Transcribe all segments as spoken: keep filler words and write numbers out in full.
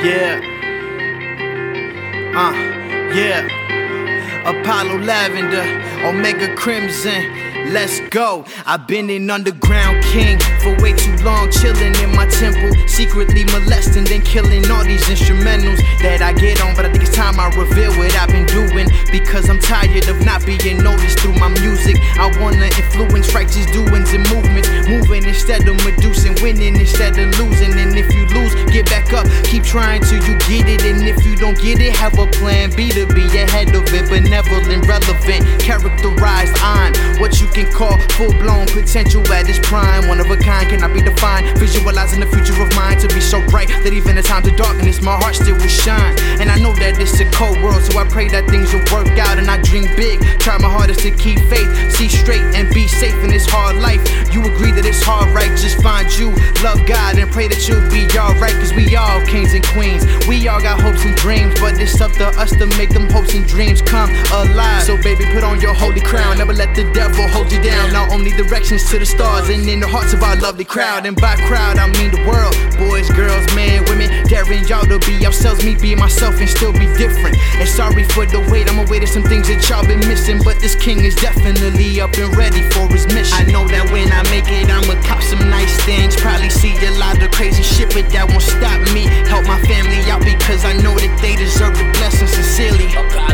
Yeah. Uh, yeah. Apollo Lavender, Omega Crimson, let's go. I've been an underground king for way too long, chilling in my temple, secretly molesting, then killing all these instrumentals that I get on. But I think it's time I reveal what I've been doing, because I'm tired of not being noticed through my music. I wanna influence righteous doings and movements, moving instead of reducing, winning instead of losing. And if you lose, get back up, keep trying till you get it. And if you don't get it, have a plan B to be ahead of it. Benevolent, relevant, characterized, I'm what you can call full-blown potential at its prime. One of a kind cannot be defined, visualizing the future of mine to be so bright that even in times of darkness my heart still will shine. And I know that it's a cold world, so I pray that things will work out. And I dream big, try my hardest to keep faith, see straight and be safe in this hard life. You agree that it's hard, right? Just find you, love God, and pray that you'll be alright. Cause we all kings and queens, we all got hopes and dreams, but it's up to us to make them hopes and dreams come alive. So baby, put on your holy crown, never let the devil hold you down. Not only directions to the stars and in the hearts of our lovely crowd. And by crowd I mean the world, boys, girls, men, women, daring y'all to be yourselves, me be myself and still be different. And sorry for the wait, I'm aware of some things that y'all been missing, but this king is definitely up and ready for his mission. I know that when I make it, I'ma cop some nice things, probably see a lot of crazy shit, but that won't stop me. Help my family out because I know that they deserve the blessing sincerely.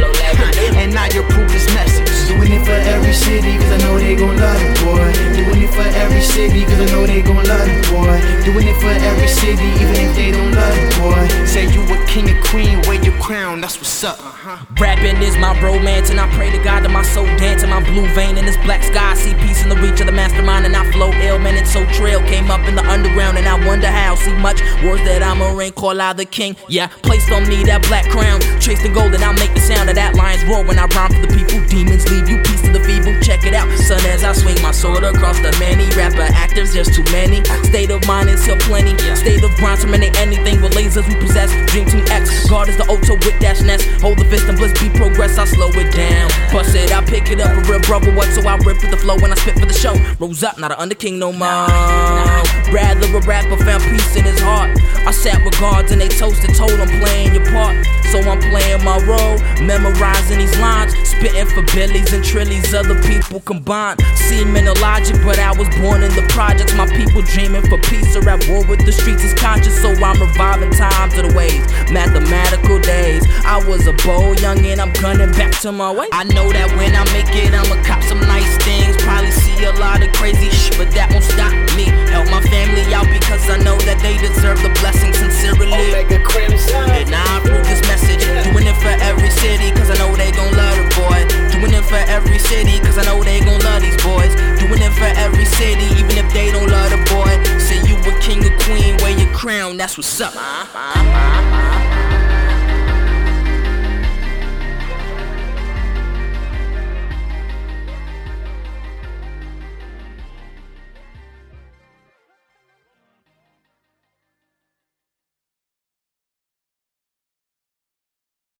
And I approve this message. Doing it for every city, cause I know they gon' love it, boy. Doing it for every city, cause I know they gon' love it, boy. Doing it for every city, even if they don't love it, boy. Say you a king and queen, wear your crown, that's what's up. Uh-huh. Rapping is my romance, and I pray to God that my soul dance in my blue vein in this black sky. I see peace in the reach of the mastermind, and I flow ill, man, it's so trail. Came up in the underground, and I wonder how. See much words that I'm a ring, call out the king. Yeah, placed on me that black crown, chase the gold, and I'll make the sound of that lion's roar when I rhyme for the people. Demons leave you, peace to the feeble. Check it out, son, as I swing my sword across the many rapper actors, there's too many. State of mind is still plenty. State of grind, terminate anything with lasers we possess. Dream Team X, God is the Oto with dash nest. Hold the fist and bliss, be progress, I slow it down. Bust it, I pick it up, a real brother, what? So I rip with the flow when I spit for the show. Rose up, not an under king no more. Rather a rapper found peace in his heart. I sat with guards and they toasted, told I'm playing your part. So I'm playing my role, memorizing these lines, spitting for billies and trillies, other people combined. Seeming illogic, but I was born in the projects. My people dreaming for peace or at war with the streets is conscious. So I'm reviving times of the ways, mathematical days. I was a bold youngin', I'm gunning back to my way. I know that when I make it, I'ma cop some nice things. Probably see a lot of crazy shit, but that won't stop me. Help my family out because I know that they deserve the blessing sincerely. Omega Crimson, and I approve this message. Doing it for every city, cause I know they gon' love the boy. Doing it for every city, cause I know they gon' love these boys. Doing it for every city, even if they don't love the boy. Say you a king or queen, wear your crown, that's what's up.